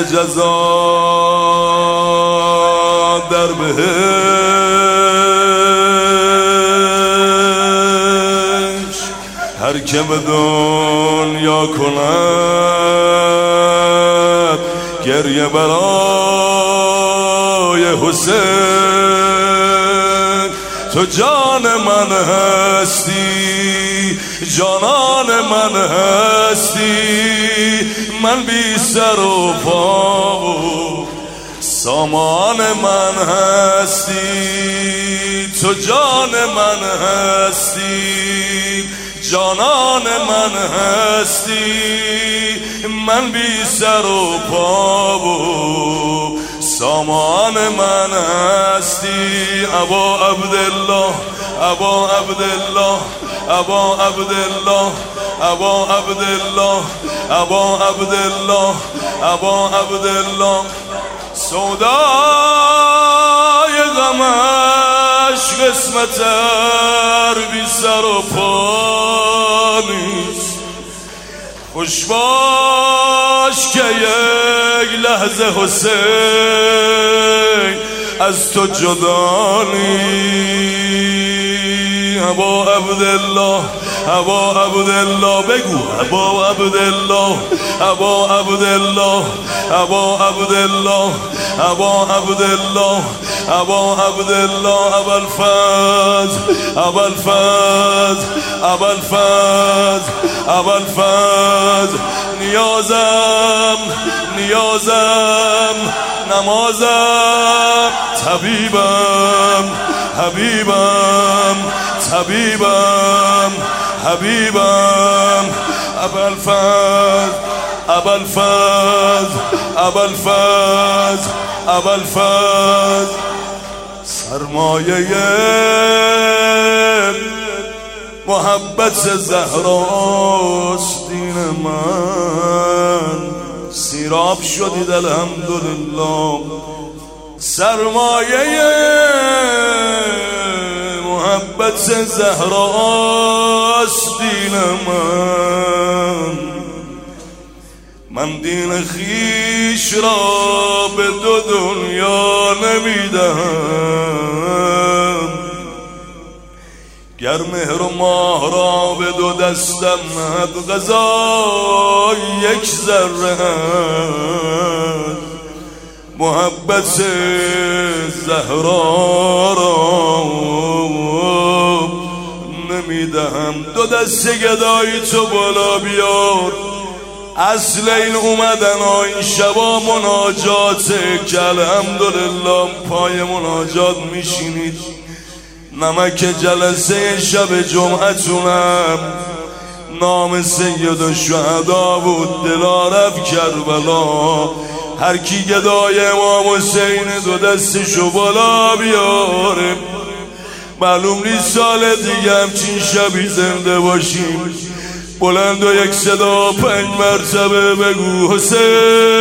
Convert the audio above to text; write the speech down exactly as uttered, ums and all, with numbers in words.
جزا در بهش هر که به دنیا کند گریه برای حسین. تو جان من هستی، جانان من هستی، من بی سر و پا و سامان من هستی. تو جان من هستی، جانان من هستی، من بی سر و پا و سامان من هستی. ابا عبدالله، ابا عبدالله، ابا عبدالله، ابا عبدالله، ابا عبدالله، ابا عبدالله. سودای غمش قسمت هر بی سر و پا نیست. خوش باش که یک لحظه حسین از تو جدا نی. ابا عبدالله، ابا عبدالله بگو. ابا عبدالله، ابا عبدالله، ابا عبدالله، ابا عبدالله، ابا عبدالله. ابا الفضل، ابا الفضل، ابا الفضل، ابا الفضل. نیازم، نیازم، نمازم، طبیبم، حبیبم، طبیبم، حبیبم. ابا الفضل، ابا الفضل، ابا الفضل، ابا الفضل. سرمایه محبت زهراست دین من، سیراب شدید الحمدلله. سرمایه محبت زهراست دین من، من دین خیش را به دو دنیا نمیدهم. گر مهر و ماه را به دو دستم نهد قضا یک ذره است. محبت زهرا را نمیدهم. دو دست گدای تو بالا بیار. اصل این اومدن ها این شبا مناجاته که الحمدلله پای مناجات میشینید. نمک جلسه شب جمعتونم نام سید الشهدا بود. دلارف کربلا هر کی گدای امام حسین دو دستشو بالا بیاره. معلوم نیست سال دیگه همچین شبی زنده باشیم. بلند و یک صدا پنج مرتبه بگو حسین.